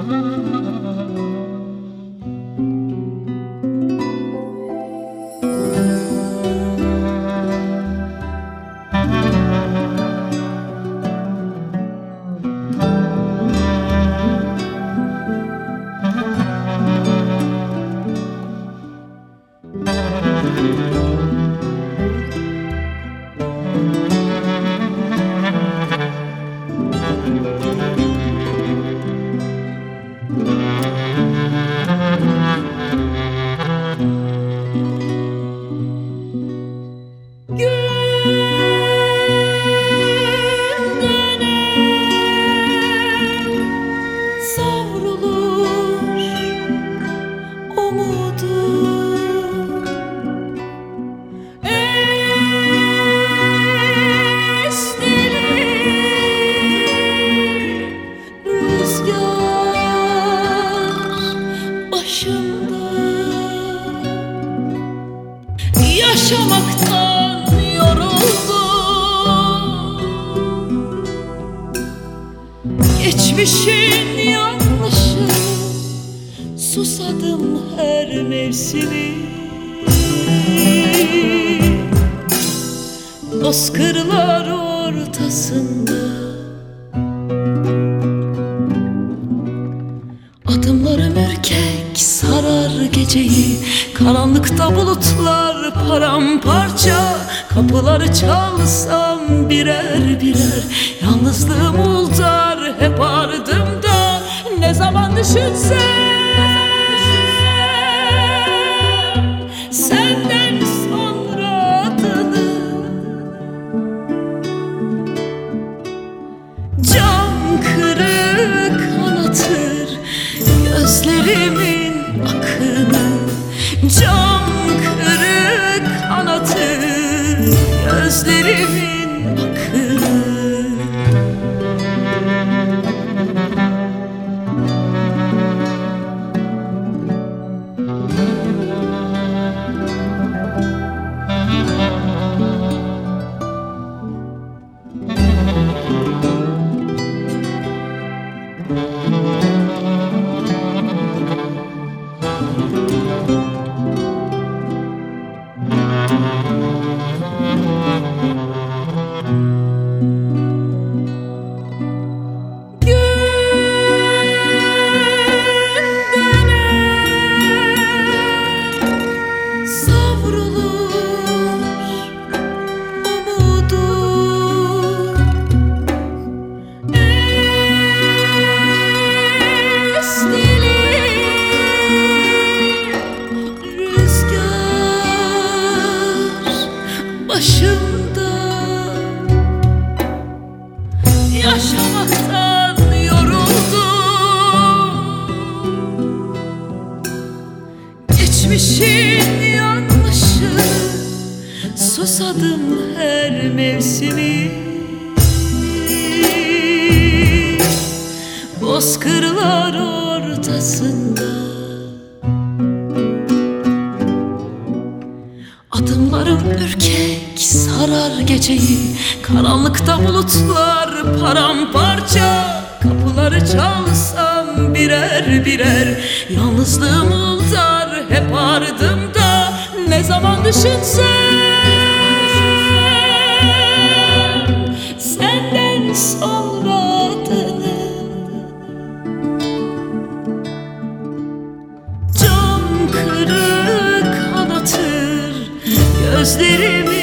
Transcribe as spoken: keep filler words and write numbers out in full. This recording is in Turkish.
Yaşamaktan yoruldum. Geçmişin yanlışı, susadım her mevsimi. Bozkırlar ortasında adımlarım ürkek sarar geceyi. Karanlıkta bulutlar paramparça, kapıları çalsam birer birer. Yalnızlığım uldar hep ardımda. Ne zaman düşünsem senden sonra adını, cam kırık anlatır gözlerimin akını. Cam kırık anlatır gözlerimin akını. Başımda yaşamaktan yoruldum. Geçmişin yanlışı, susadım her mevsimi. Bozkırlar ortasında adımlarım ürkek sarar geceyi. Karanlıkta bulutlar paramparça, kapıları çalsam birer birer. Yalnızlığım uldar hep ardımda. Ne zaman düşünsem senden sonra adını, cam kırık anlatır gözlerimi.